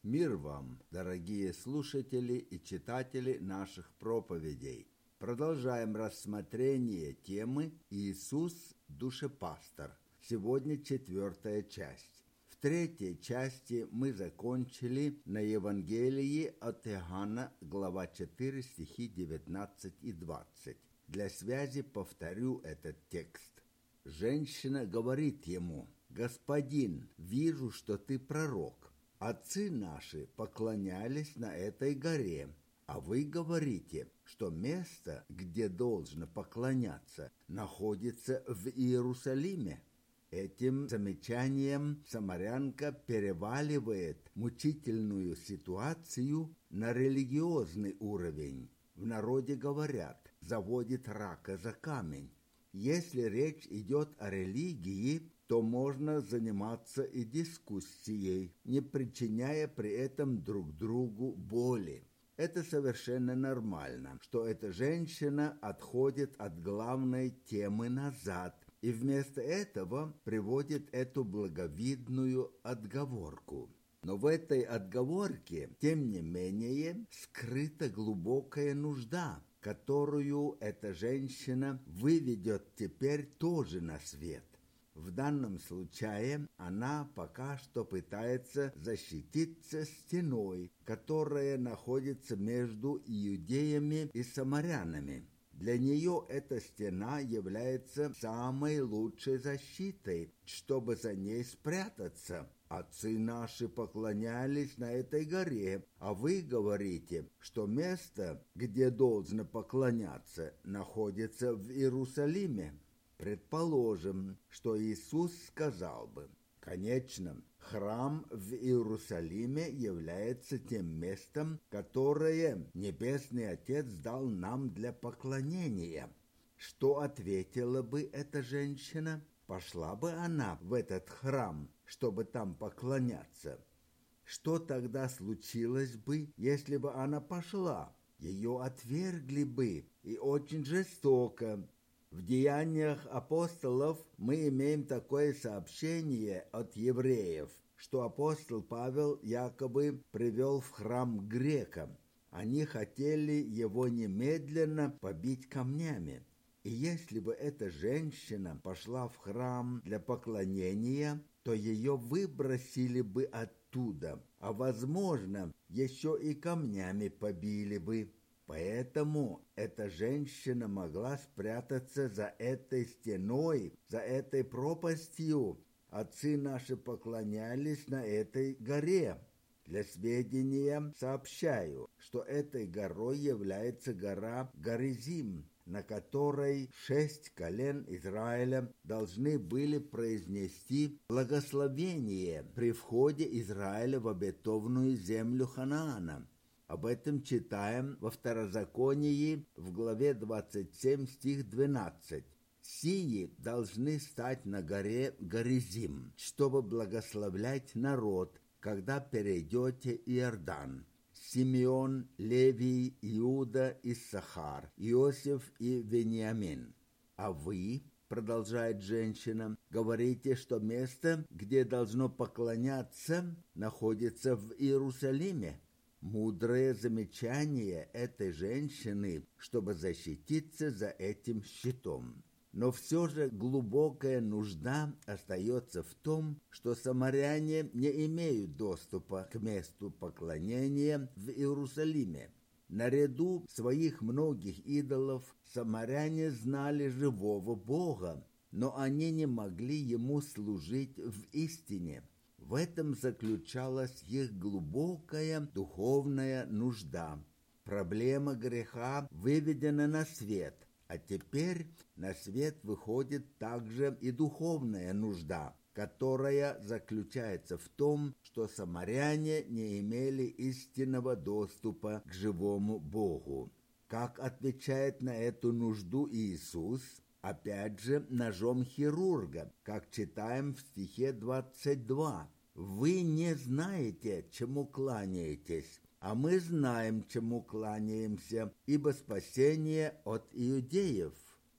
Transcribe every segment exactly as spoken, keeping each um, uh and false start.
Мир вам, дорогие слушатели и читатели наших проповедей. Продолжаем рассмотрение темы «Иисус – душепастор». Сегодня четвертая часть. В третьей части мы закончили на Евангелии от Иоанна, глава четыре, стихи девятнадцать и двадцать. Для связи повторю этот текст. Женщина говорит ему: «Господин, вижу, что ты пророк. Отцы наши поклонялись на этой горе, а вы говорите, что место, где должно поклоняться, находится в Иерусалиме». Этим замечанием самарянка переваливает мучительную ситуацию на религиозный уровень. В народе говорят: «заводит рака за камень». Если речь идет о религии, то можно заниматься и дискуссией, не причиняя при этом друг другу боли. Это совершенно нормально, что эта женщина отходит от главной темы назад и вместо этого приводит эту благовидную отговорку. Но в этой отговорке, тем не менее, скрыта глубокая нужда, которую эта женщина выведет теперь тоже на свет. В данном случае она пока что пытается защититься стеной, которая находится между иудеями и самарянами. Для нее эта стена является самой лучшей защитой, чтобы за ней спрятаться. Отцы наши поклонялись на этой горе, а вы говорите, что место, где должно поклоняться, находится в Иерусалиме. Предположим, что Иисус сказал бы: конечно, храм в Иерусалиме является тем местом, которое Небесный Отец дал нам для поклонения. Что ответила бы эта женщина? Пошла бы она в этот храм, чтобы там поклоняться? Что тогда случилось бы, если бы она пошла? Ее отвергли бы, и очень жестоко. В Деяниях апостолов мы имеем такое сообщение от евреев, что апостол Павел якобы привел в храм грекам. Они хотели его немедленно побить камнями. И если бы эта женщина пошла в храм для поклонения, то ее выбросили бы оттуда, а, возможно, еще и камнями побили бы. Поэтому эта женщина могла спрятаться за этой стеной, за этой пропастью. Отцы наши поклонялись на этой горе. Для сведения сообщаю, что этой горой является гора Горизим, на которой шесть колен Израиля должны были произнести благословение при входе Израиля в обетованную землю Ханаана. Об этом читаем во Второзаконии в главе двадцать семь, стих двенадцать. «Сии должны стать на горе Горизим, чтобы благословлять народ, когда перейдете Иордан. Симеон, Левий, Иуда, Иссахар, Иосиф и Вениамин. А вы, — продолжает женщина, — говорите, что место, где должно поклоняться, находится в Иерусалиме». Мудрое замечание этой женщины, чтобы защититься за этим щитом. Но все же глубокая нужда остается в том, что самаряне не имеют доступа к месту поклонения в Иерусалиме. Наряду своих многих идолов самаряне знали живого Бога, но они не могли ему служить в истине. В этом заключалась их глубокая духовная нужда. Проблема греха выведена на свет, а теперь на свет выходит также и духовная нужда, которая заключается в том, что самаряне не имели истинного доступа к живому Богу. Как отвечает на эту нужду Иисус? Опять же, ножом хирурга, как читаем в стихе двадцать два. «Вы не знаете, чему кланяетесь, а мы знаем, чему кланяемся, ибо спасение от иудеев».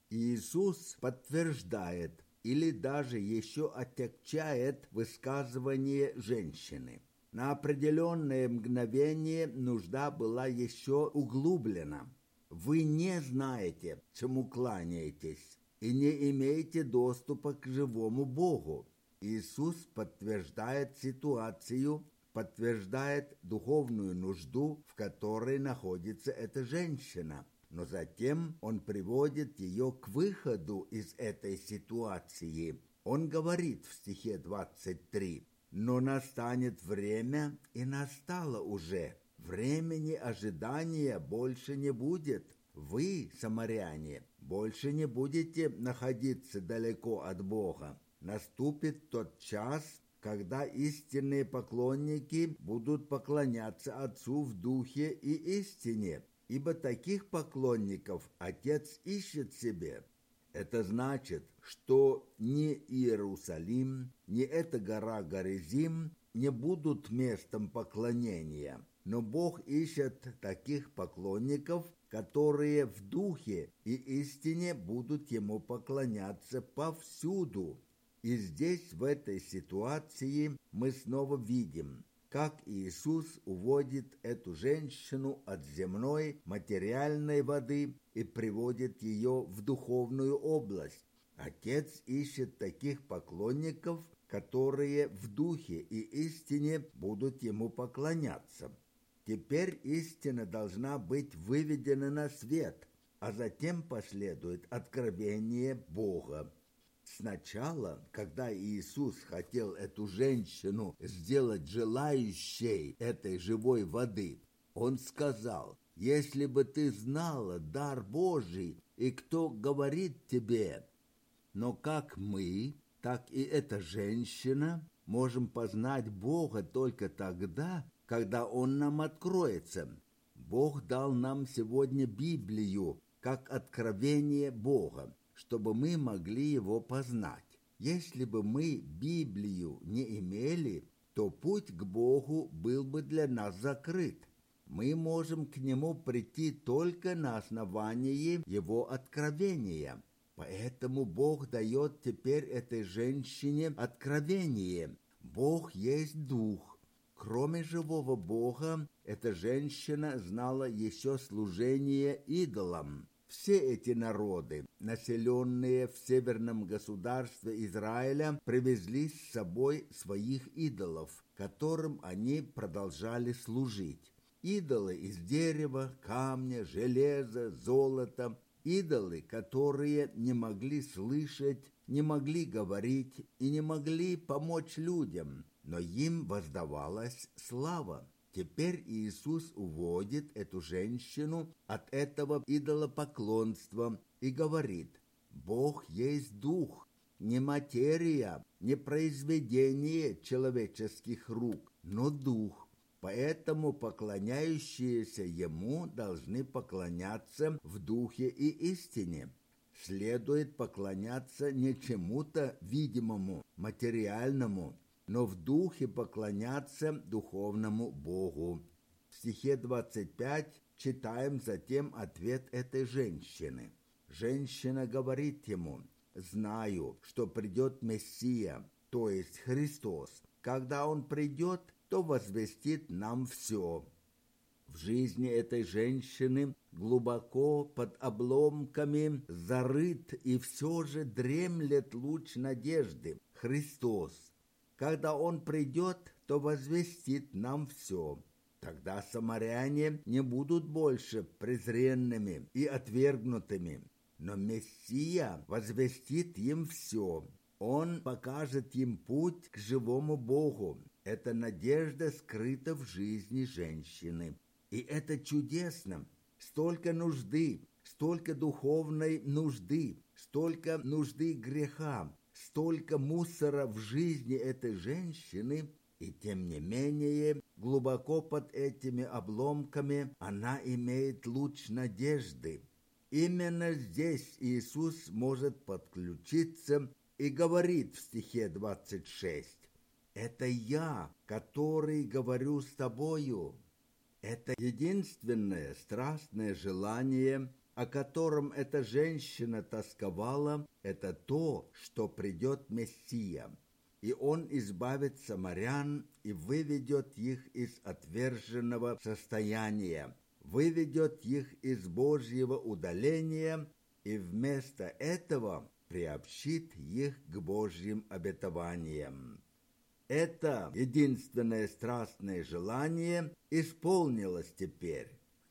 Иисус подтверждает или даже еще отягчает высказывание женщины. На определенное мгновение нужда была еще углублена. Вы не знаете, чему кланяетесь, и не имеете доступа к живому Богу. Иисус подтверждает ситуацию, подтверждает духовную нужду, в которой находится эта женщина. Но затем он приводит ее к выходу из этой ситуации. Он говорит в стихе двадцать три: «Но настанет время, и настало уже. Времени ожидания больше не будет. Вы, самаряне, больше не будете находиться далеко от Бога. Наступит тот час, когда истинные поклонники будут поклоняться Отцу в духе и истине, ибо таких поклонников Отец ищет себе». Это значит, что ни Иерусалим, ни эта гора Горизим не будут местом поклонения, но Бог ищет таких поклонников, которые в духе и истине будут Ему поклоняться повсюду. И здесь, в этой ситуации, мы снова видим, как Иисус уводит эту женщину от земной материальной воды и приводит ее в духовную область. Отец ищет таких поклонников, которые в духе и истине будут Ему поклоняться. Теперь истина должна быть выведена на свет, а затем последует откровение Бога. Сначала, когда Иисус хотел эту женщину сделать желающей этой живой воды, Он сказал: «Если бы ты знала дар Божий, и кто говорит тебе». Но как мы, так и эта женщина можем познать Бога только тогда, когда Он нам откроется. Бог дал нам сегодня Библию, как откровение Бога, чтобы мы могли Его познать. Если бы мы Библию не имели, то путь к Богу был бы для нас закрыт. Мы можем к Нему прийти только на основании Его откровения. Поэтому Бог дает теперь этой женщине откровение. Бог есть Дух. Кроме живого Бога, эта женщина знала еще служение идолам. Все эти народы, населенные в северном государстве Израиля, привезли с собой своих идолов, которым они продолжали служить. Идолы из дерева, камня, железа, золота, идолы, которые не могли слышать, не могли говорить и не могли помочь людям, но им воздавалась слава. Теперь Иисус уводит эту женщину от этого идолопоклонства и говорит: Бог есть Дух, не материя, не произведение человеческих рук, но Дух. Поэтому поклоняющиеся Ему должны поклоняться в Духе и истине. Следует поклоняться не чему-то видимому, материальному, но в духе поклоняться духовному Богу. В стихе двадцать пять читаем затем ответ этой женщины. Женщина говорит ему: «Знаю, что придет Мессия, то есть Христос. Когда Он придет, то возвестит нам все». В жизни этой женщины глубоко под обломками зарыт и все же дремлет луч надежды – Христос. Когда Он придет, то возвестит нам все. Тогда самаряне не будут больше презренными и отвергнутыми, но Мессия возвестит им все. Он покажет им путь к живому Богу. Эта надежда скрыта в жизни женщины. И это чудесно. Столько нужды, столько духовной нужды, столько нужды греха, столько мусора в жизни этой женщины, и тем не менее, глубоко под этими обломками она имеет луч надежды. Именно здесь Иисус может подключиться и говорит в стихе двадцать шесть: «Это я, который говорю с тобою». Это единственное страстное желание, о котором эта женщина тосковала, это то, что придет Мессия. и он избавит самарян и выведет их из отверженного состояния, выведет их из Божьего удаления и вместо этого приобщит их к Божьим обетованиям. Это единственное страстное желание исполнилось теперь.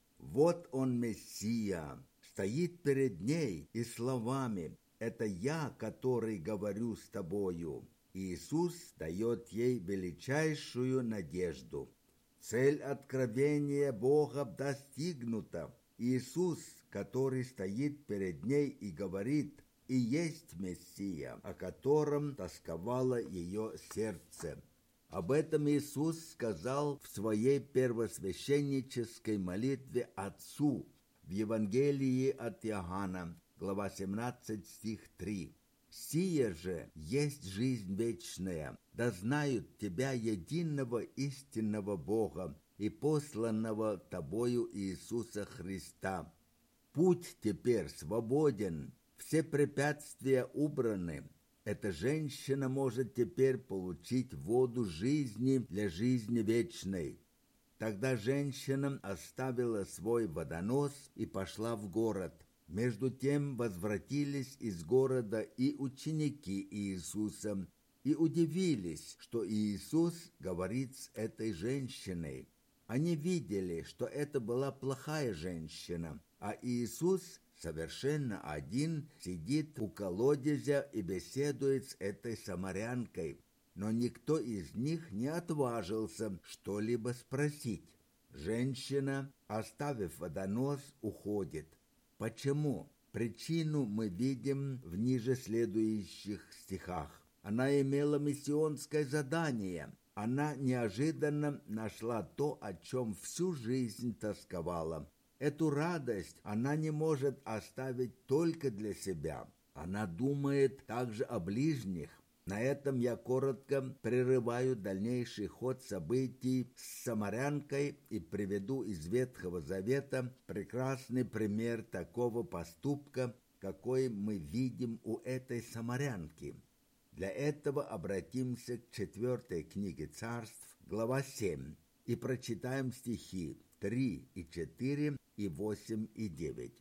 Вот он, Мессия, стоит перед ней и словами: «Это я, который говорю с тобою». Иисус дает ей величайшую надежду. Цель откровения Бога достигнута. Иисус, который стоит перед ней и говорит, и есть Мессия, о котором тосковало ее сердце. Об этом Иисус сказал в своей первосвященнической молитве Отцу в Евангелии от Иоанна, глава семнадцать, стих три. «Сия же есть жизнь вечная, да знают Тебя, единого истинного Бога и посланного Тобою Иисуса Христа». Путь теперь свободен, все препятствия убраны. Эта женщина может теперь получить воду жизни для жизни вечной. Тогда женщина оставила свой водонос и пошла в город. Между тем возвратились из города и ученики Иисуса, и удивились, что Иисус говорит с этой женщиной. Они видели, что это была плохая женщина, а Иисус совершенно один сидит у колодезя и беседует с этой самарянкой, но никто из них не отважился что-либо спросить. Женщина, оставив водонос, уходит. Почему? Причину мы видим в ниже следующих стихах. Она имела миссионское задание. Она неожиданно нашла то, о чем всю жизнь тосковала. Эту радость она не может оставить только для себя. Она думает также о ближних. На этом я коротко прерываю дальнейший ход событий с самарянкой и приведу из Ветхого Завета прекрасный пример такого поступка, какой мы видим у этой самарянки. Для этого обратимся к четвертой книге Царств, глава семь, и прочитаем стихи три и четыре и восемь и девять.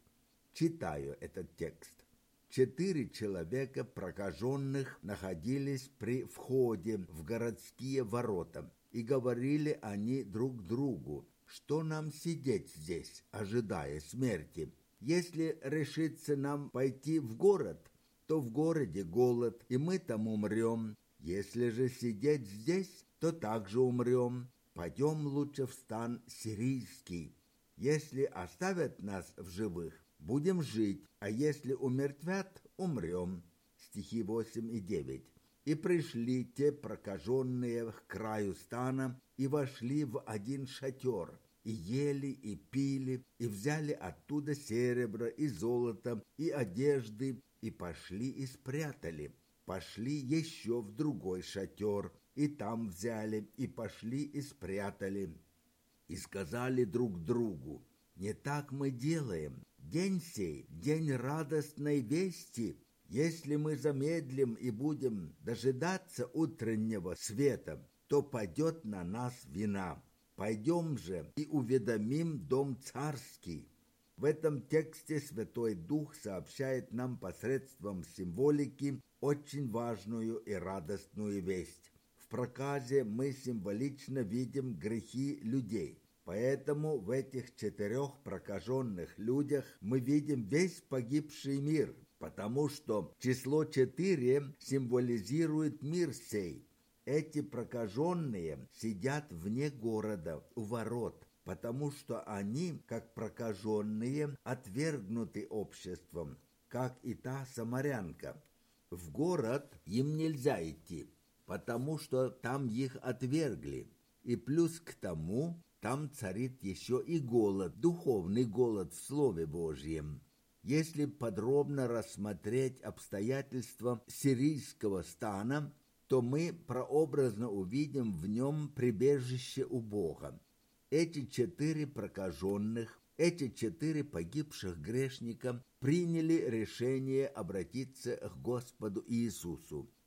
Читаю этот текст. Четыре человека прокаженных находились при входе в городские ворота, и говорили они друг другу: «Что нам сидеть здесь, ожидая смерти? Если решится нам пойти в город, то в городе голод, и мы там умрем. Если же сидеть здесь, то также умрем. Пойдем лучше в стан сирийский. Если оставят нас в живых, будем жить, а если умертвят, умрем». Стихи восемь и девять. «И пришли те прокаженные к краю стана, и вошли в один шатер, и ели, и пили, и взяли оттуда серебро, и золото, и одежды, и пошли и спрятали. Пошли еще в другой шатер, и там взяли, и пошли и спрятали. И сказали друг другу: не так мы делаем. День сей, день радостной вести. Если мы замедлим и будем дожидаться утреннего света, то падет на нас вина. Пойдем же и уведомим дом царский». В этом тексте Святой Дух сообщает нам посредством символики очень важную и радостную весть. В проказе мы символично видим грехи людей. Поэтому в этих четырех прокаженных людях мы видим весь погибший мир, потому что число четыре символизирует мир сей. Эти прокаженные сидят вне города, у ворот, потому что они, как прокаженные, отвергнуты обществом, как и та самарянка. В город им нельзя идти, потому что там их отвергли. И плюс к тому, там царит еще и голод, духовный голод в Слове Божьем. Если подробно рассмотреть обстоятельства сирийского стана, то мы прообразно увидим в нем прибежище у Бога. Эти четыре прокаженных, эти четыре погибших грешника приняли решение обратиться к Господу Иисусу.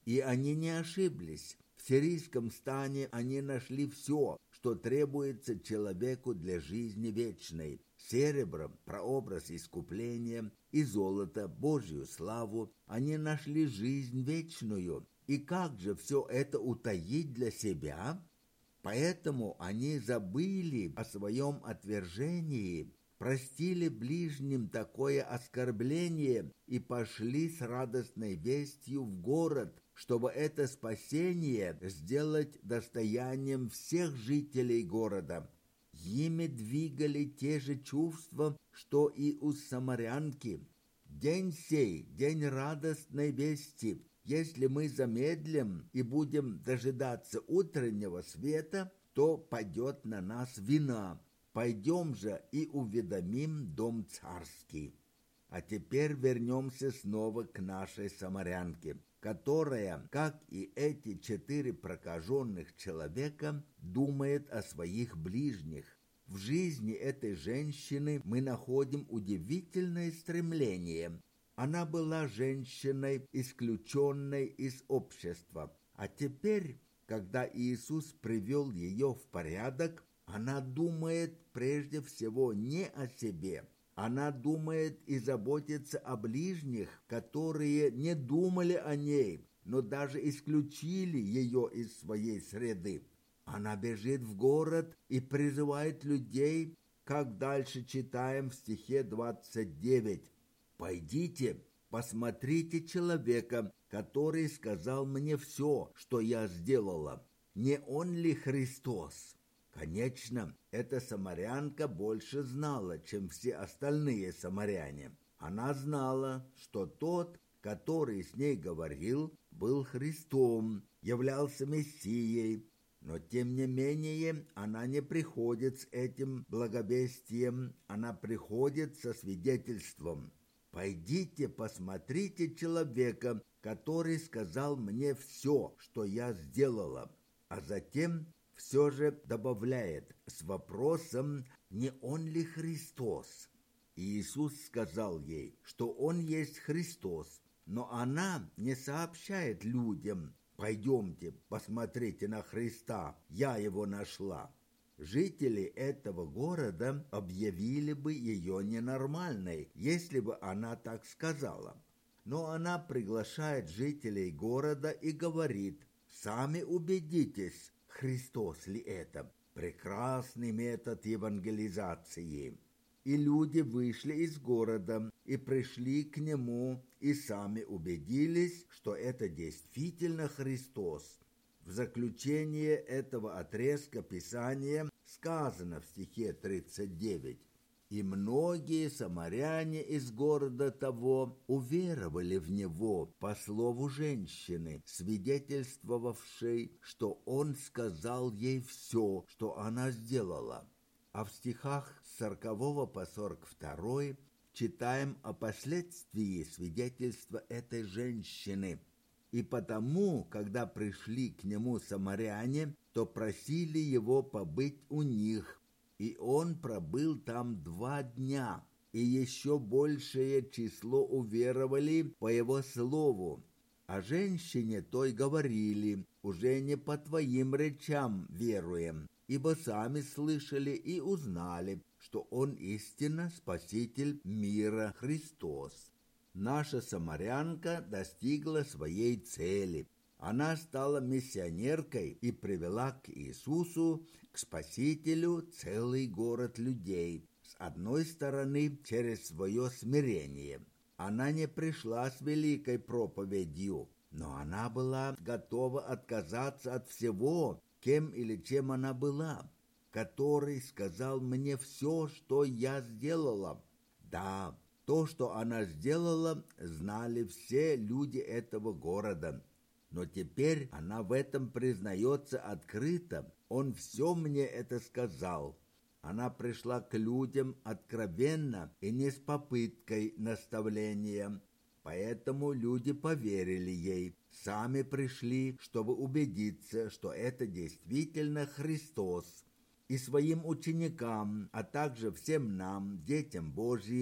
И они не ошиблись. В сирийском стане они нашли все, что требуется человеку для жизни вечной. Серебро – прообраз искупления, и золото – Божью славу. Они нашли жизнь вечную. И как же все это утаить для себя? Поэтому они забыли о своем отвержении, простили ближним такое оскорбление и пошли с радостной вестью в город, чтобы это спасение сделать достоянием всех жителей города. Ими двигали те же чувства, что и у самарянки. День сей, день радостной вести. Если мы замедлим и будем дожидаться утреннего света, то падет на нас вина. Пойдем же и уведомим дом царский. А теперь вернемся снова к нашей самарянке, которая, как и эти четыре прокаженных человека, думает о своих ближних. В жизни этой женщины мы находим удивительное стремление. Она была женщиной, исключенной из общества. А теперь, когда Иисус привел ее в порядок, она думает прежде всего не о себе. Она думает и заботится о ближних, которые не думали о ней, но даже исключили ее из своей среды. Она бежит в город и призывает людей, как дальше читаем в стихе двадцать девять. «Пойдите, посмотрите человека, который сказал мне все, что я сделала. Не он ли Христос?» Конечно, эта самарянка больше знала, чем все остальные самаряне. Она знала, что тот, который с ней говорил, был Христом, являлся Мессией. Но, тем не менее, она не приходит с этим благовестием, она приходит со свидетельством. «Пойдите, посмотрите человека, который сказал мне все, что я сделала». А затем все же добавляет с вопросом, не он ли Христос. Иисус сказал ей, что он есть Христос, но она не сообщает людям: «Пойдемте, посмотрите на Христа, я его нашла». Жители этого города объявили бы ее ненормальной, если бы она так сказала. Но она приглашает жителей города и говорит: «Сами убедитесь, Христос ли это». Прекрасный метод евангелизации. И люди вышли из города и пришли к нему, и сами убедились, что это действительно Христос. В заключение этого отрезка Писания сказано в стихе тридцать девять: «И многие самаряне из города того уверовали в него по слову женщины, свидетельствовавшей, что он сказал ей все, что она сделала». А в стихах с сорокового по сорок второй читаем о последствии свидетельства этой женщины. «И потому, когда пришли к нему самаряне, то просили его побыть у них. И он пробыл там два дня, и еще большее число уверовали по его слову. А женщине той говорили: уже не по твоим речам веруем, ибо сами слышали и узнали, что он истинно Спаситель мира Христос». Наша самарянка достигла своей цели. Она стала миссионеркой и привела к Иисусу, к Спасителю, целый город людей. С одной стороны, через свое смирение. Она не пришла с великой проповедью, но она была готова отказаться от всего, кем или чем она была, который сказал мне все, что я сделала. Да, то, что она сделала, знали все люди этого города. Но теперь она в этом признается открыто. Он все мне это сказал. Она пришла к людям откровенно и не с попыткой наставления. Поэтому люди поверили ей, сами пришли, чтобы убедиться, что это действительно Христос. И своим ученикам, а также всем нам, детям Божьим,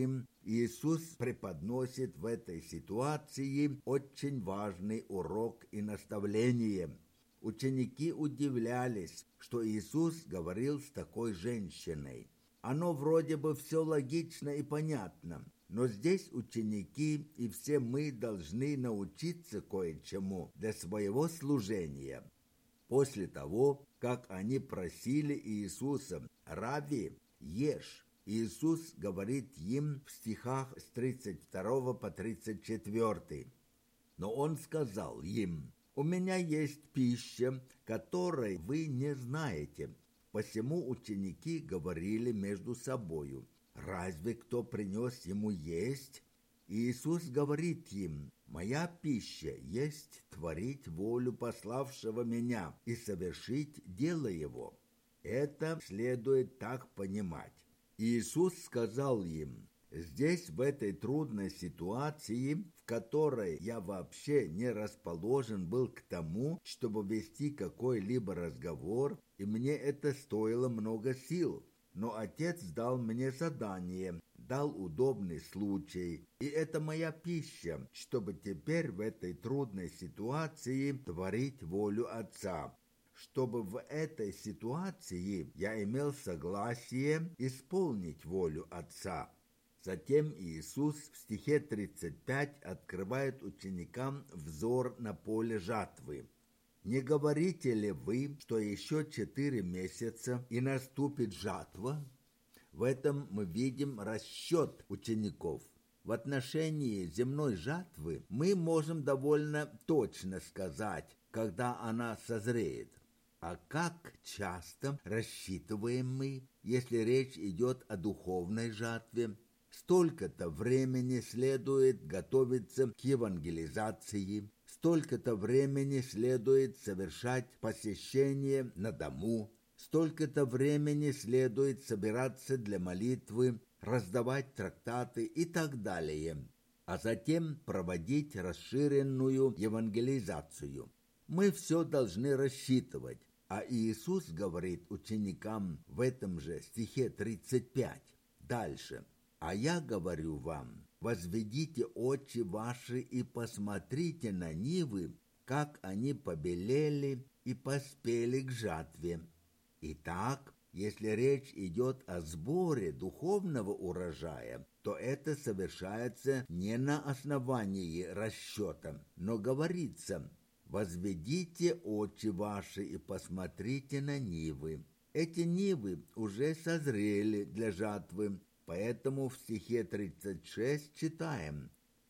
Иисус преподносит в этой ситуации очень важный урок и наставление. Ученики удивлялись, что Иисус говорил с такой женщиной. Оно вроде бы все логично и понятно, но здесь ученики и все мы должны научиться кое-чему для своего служения. После того, как они просили Иисуса: «Рави, ешь», Иисус говорит им в стихах с тридцать второго по тридцать четвёртый. Но Он сказал им: «У меня есть пища, которой вы не знаете». Посему ученики говорили между собою: «Разве кто принес ему есть?» Иисус говорит им: «Моя пища есть творить волю пославшего меня и совершить дело его». Это следует так понимать. Иисус сказал им: «Здесь, в этой трудной ситуации, в которой я вообще не расположен был к тому, чтобы вести какой-либо разговор, и мне это стоило много сил, но Отец дал мне задание, дал удобный случай, и это моя пища, чтобы теперь в этой трудной ситуации творить волю Отца». Чтобы в этой ситуации я имел согласие исполнить волю Отца. Затем Иисус в стихе тридцать пять открывает ученикам взор на поле жатвы. «Не говорите ли вы, что еще четыре месяца и наступит жатва?» В этом мы видим расчет учеников. В отношении земной жатвы мы можем довольно точно сказать, когда она созреет. А как часто рассчитываем мы, если речь идет о духовной жатве? Столько-то времени следует готовиться к евангелизации, столько-то времени следует совершать посещение на дому, столько-то времени следует собираться для молитвы, раздавать трактаты и так далее, а затем проводить расширенную евангелизацию. Мы все должны рассчитывать. А Иисус говорит ученикам в этом же стихе тридцать пять. Дальше. «А я говорю вам, возведите очи ваши и посмотрите на нивы, как они побелели и поспели к жатве». Итак, если речь идет о сборе духовного урожая, то это совершается не на основании расчета, но говорится: «Возведите очи ваши и посмотрите на нивы». Эти нивы уже созрели для жатвы, поэтому в стихе тридцать шесть читаем: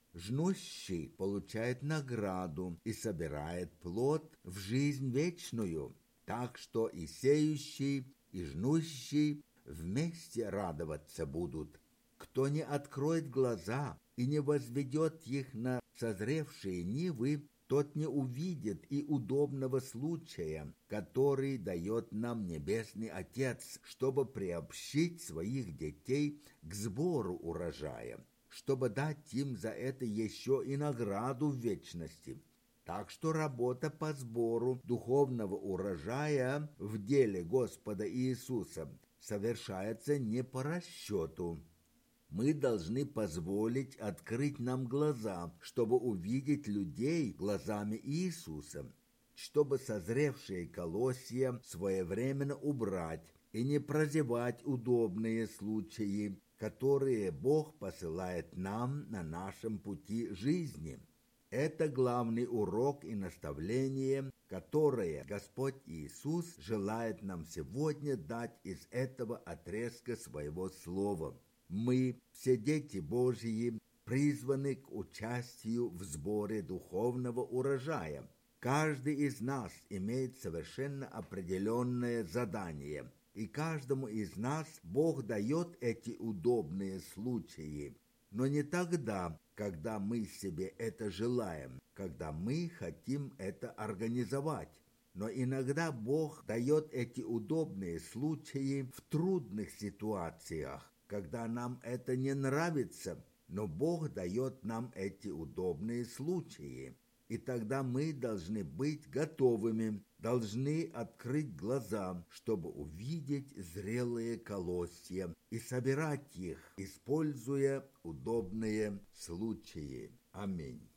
«Жнущий получает награду и собирает плод в жизнь вечную, так что и сеющий, и жнущий вместе радоваться будут. Кто не откроет глаза и не возведет их на созревшие нивы, тот не увидит и удобного случая, который дает нам Небесный Отец, чтобы приобщить своих детей к сбору урожая, чтобы дать им за это еще и награду в вечности». Так что работа по сбору духовного урожая в деле Господа Иисуса совершается не по расчету. Мы должны позволить открыть нам глаза, чтобы увидеть людей глазами Иисуса, чтобы созревшие колосья своевременно убрать и не прозевать удобные случаи, которые Бог посылает нам на нашем пути жизни. Это главный урок и наставление, которое Господь Иисус желает нам сегодня дать из этого отрезка своего слова. Мы, все дети Божьи, призваны к участию в сборе духовного урожая. Каждый из нас имеет совершенно определенное задание, и каждому из нас Бог дает эти удобные случаи. Но не тогда, когда мы себе это желаем, когда мы хотим это организовать. Но иногда Бог дает эти удобные случаи в трудных ситуациях, когда нам это не нравится, но Бог дает нам эти удобные случаи. И тогда мы должны быть готовыми должны открыть глаза, чтобы увидеть зрелые колосья и собирать их, используя удобные случаи. Аминь.